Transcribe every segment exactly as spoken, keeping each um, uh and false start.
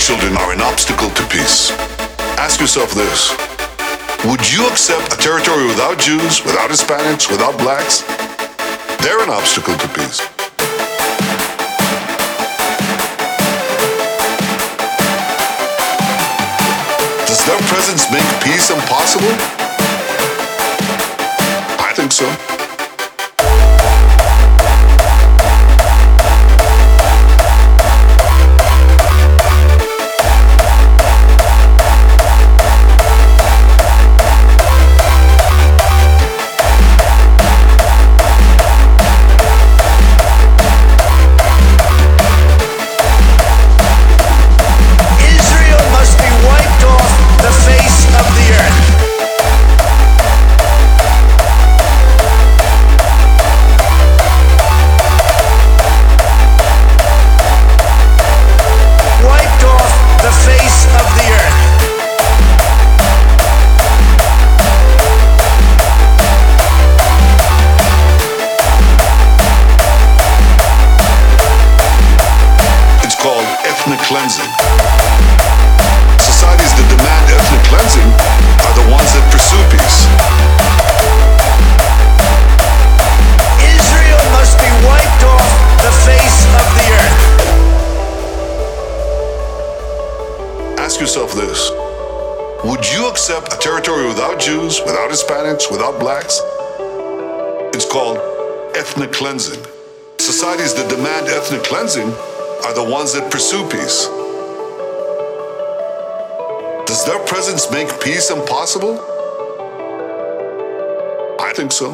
children are an obstacle to peace. Ask yourself this. Would you accept a territory without Jews, without Hispanics, without blacks? They're an obstacle to peace. Does their presence make peace impossible? I think so. Cleansing. Societies that demand ethnic cleansing are the ones that pursue peace. Israel must be wiped off the face of the earth. Ask yourself this. Would you accept a territory without Jews, without Hispanics, without blacks? It's called ethnic cleansing. Societies that demand ethnic cleansing are the ones that pursue peace. Does their presence make peace impossible? I think so.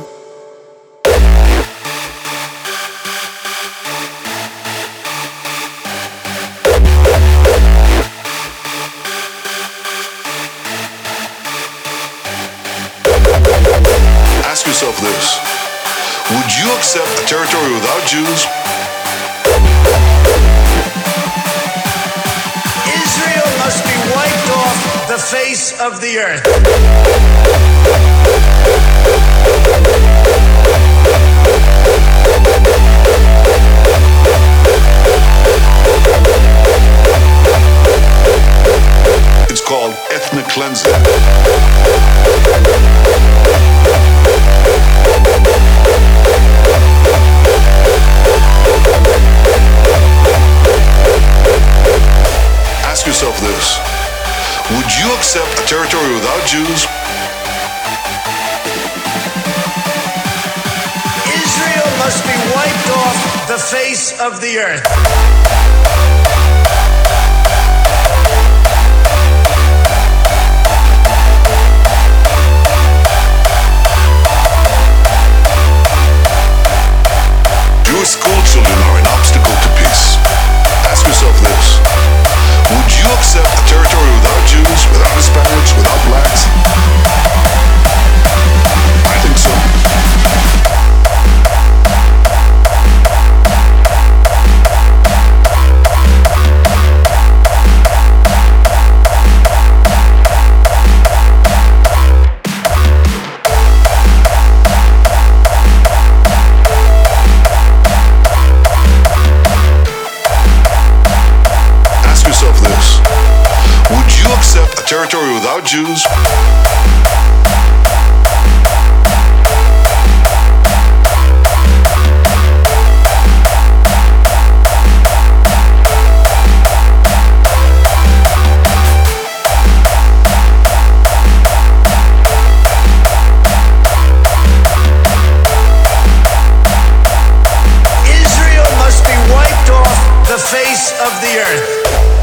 Ask yourself this. Would you accept a territory without Jews? Israel must be wiped off the face of the earth. It's called ethnic cleansing. Ask yourself this. Would you accept a territory without Jews? Israel must be wiped off the face of the earth. Jewish school children are an obstacle to peace. Ask yourself this. Would you accept a territory without Jews, without Hispanics, without blacks? I think so. Accept a territory without Jews? Israel must be wiped off the face of the earth.